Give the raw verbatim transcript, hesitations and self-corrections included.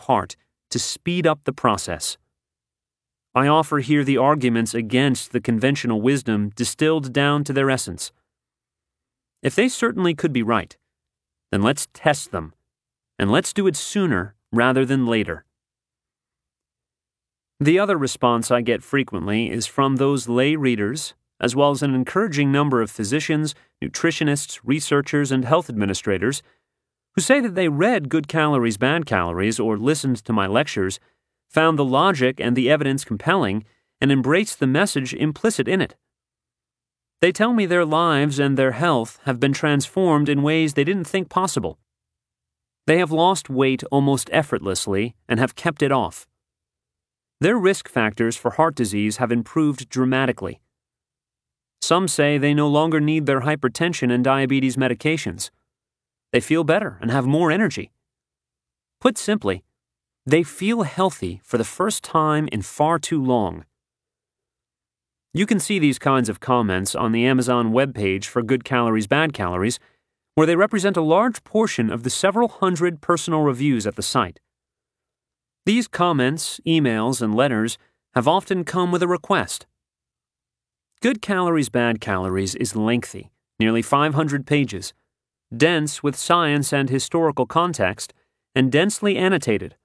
part to speed up the process. I offer here the arguments against the conventional wisdom distilled down to their essence. If they certainly could be right, then let's test them, and let's do it sooner rather than later. The other response I get frequently is from those lay readers, as well as an encouraging number of physicians, nutritionists, researchers, and health administrators, who say that they read Good Calories, Bad Calories or listened to my lectures, found the logic and the evidence compelling, and embraced the message implicit in it. They tell me their lives and their health have been transformed in ways they didn't think possible. They have lost weight almost effortlessly and have kept it off. Their risk factors for heart disease have improved dramatically. Some say they no longer need their hypertension and diabetes medications. They feel better and have more energy. Put simply, they feel healthy for the first time in far too long. You can see these kinds of comments on the Amazon webpage for Good Calories, Bad Calories, where they represent a large portion of the several hundred personal reviews at the site. These comments, emails, and letters have often come with a request. Good Calories, Bad Calories is lengthy, nearly five hundred pages, dense with science and historical context, and densely annotated